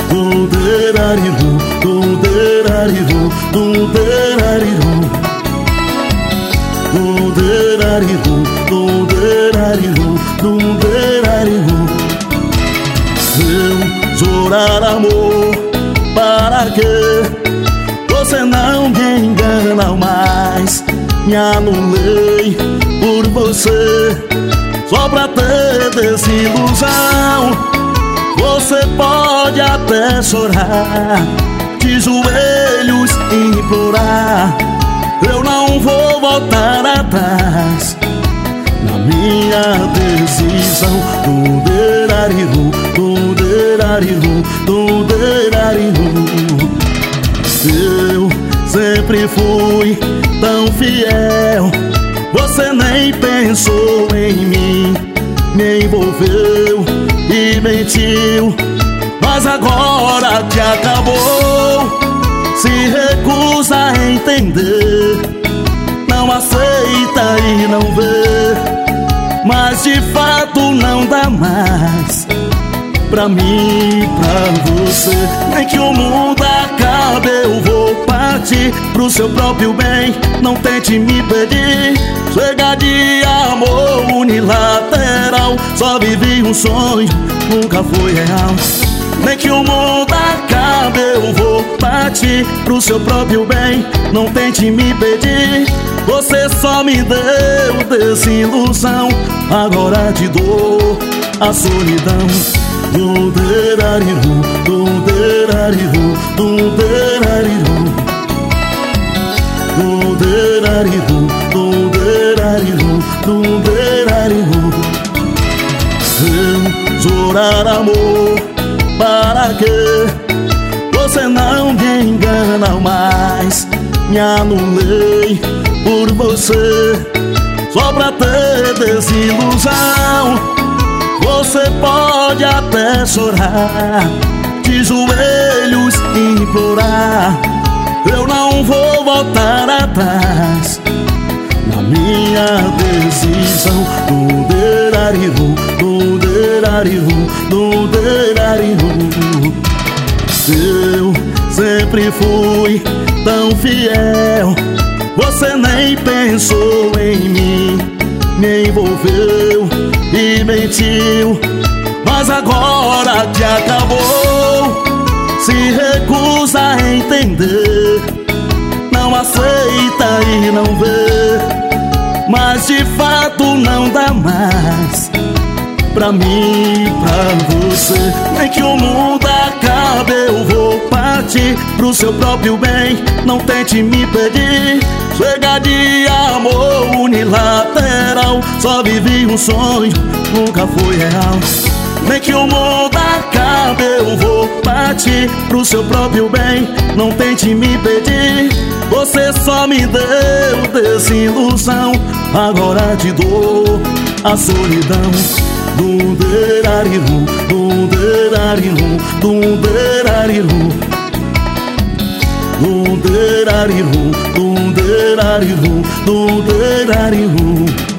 Dum-derariru, dum-derariru, dum-derariru. Dum-derariru, dum-derariru, dum-derariru. Eu jurar amor, para que você não me engana mais. Me anulei por você, só pra ter desilusão. Você pode até chorar, de joelhos implorar. Eu não vou voltar atrás na minha decisão. Dum-derariru, dum-derariru, dum-derariru. Eu sempre fui tão fiel, você nem pensou em mim. Me envolveu e mentiu, mas agora que acabou, se recusa a entender. Não aceita e não vê, mas de fato não dá mais pra mim e pra você. Nem que o mundo acabe, eu vou partir pro seu próprio bem. Não tente me pedir, chega de amor unilateral. Só vivi um sonho, nunca foi real. Nem que o mundo acabe, eu vou partir pro seu próprio bem. Não tente me pedir, você só me deu desilusão. Agora te dou a solidão. Dum-derariru, dum-derariru, dum-derariru. Dum-derariru, dum-derariru, dum-derariru. Eu jurar amor, para que você não me engana mais. Me anulei por você, só pra ter desilusão. Você pode até chorar, de joelhos implorar. Eu não vou voltar atrás na minha decisão. Dum-derariru, dum-derariru, dum-derariru. Eu sempre fui tão fiel, você nem pensou em mim. Me envolveu e mentiu, mas agora que acabou, se recusa a entender. Não aceita e não vê, mas de fato não dá mais pra mim e pra você. Nem que o mundo acabe, eu vou partir pro seu próprio bem. Não tente me pedir, chega de amor unilateral. Só vivi um sonho, nunca foi real. Nem que o mundo acabe, eu vou partir pro seu próprio bem. Não tente me pedir, você só me deu desilusão. Agora te dou a solidão. Dum-derariru, dum-derariru, dum-derariru. Dum-derariru, dum-derariru, dum-derariru.